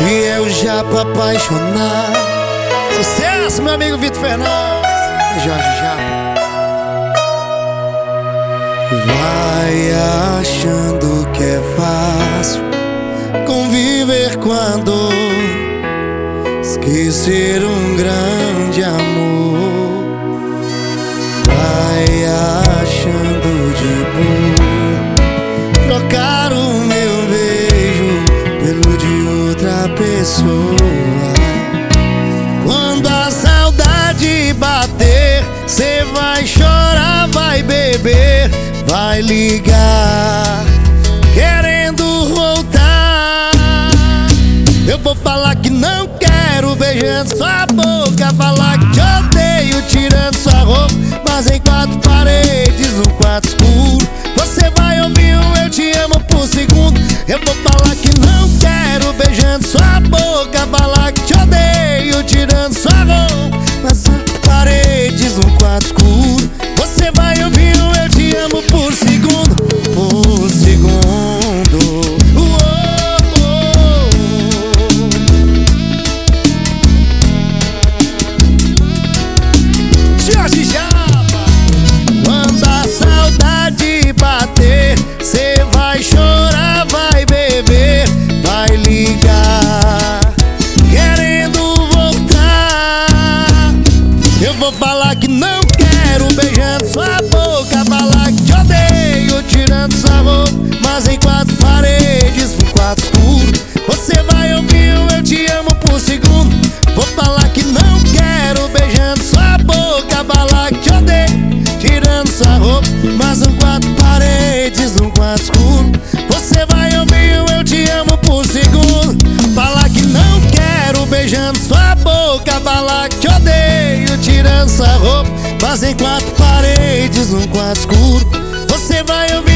E eu já pra apaixonar. Sucesso, meu amigo Vitor Fernandes, Jorge Japa. Vai achando que é fácil conviver com a dor, esquecer um grande amor. Vai achando de boa trocar o meu beijo pelo de outra pessoa. Quando a saudade bater, cê vai chorar, vai beber, vai ligar querendo voltar. Eu vou falar que não quero, beijando sua boca, falar que te odeio, tirando sua roupa, mas em quatro paredes, um quarto escuro, você vai ouvir um eu te amo por segundo. Eu vou falar que não quero, beijando sua boca, falar que te odeio, tirando sua roupa, mas em quatro paredes, um quarto escuro, você vai ouvir um eu te amo por segundo. Por segundo. Jorge Japa. Quando a saudade bater, cê vai chorar, vai beber, vai ligar querendo voltar. Eu vou falar que não quero, beijando sua boca, falar que te odeio, tirando sua roupa, mas em quatro paredes, um quarto escuro, você vai ouvir um eu te amo por segundo. Vou falar que não quero, beijando sua boca, falar que te odeio, tirando sua roupa, mas em quatro paredes, um quarto escuro, você vai ouvir um eu te amo por segundo. Falar que não quero, beijando sua boca, falar que te odeio, tirando sua roupa, mas em quatro paredes, um quarto escuro, você vai ouvir